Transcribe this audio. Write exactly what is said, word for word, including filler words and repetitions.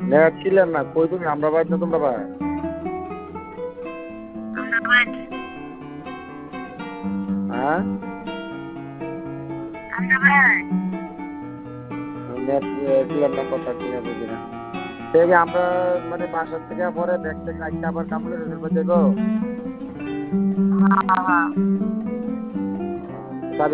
Net clear না, কই তুমি? আমরা বাদ না তোমরা বাদ? আমরা বাদ। হ্যাঁ? আমরা বাদ। নেট ক্লিয়ার না, কথা ক্লিয়ার বুঝি না। সেই আমরা মানে বাসার থেকে পরে ব্যাগ থেকে আইসা আবার কামড়ে রোডের মধ্যে যাবো। হ্যাঁ হ্যাঁ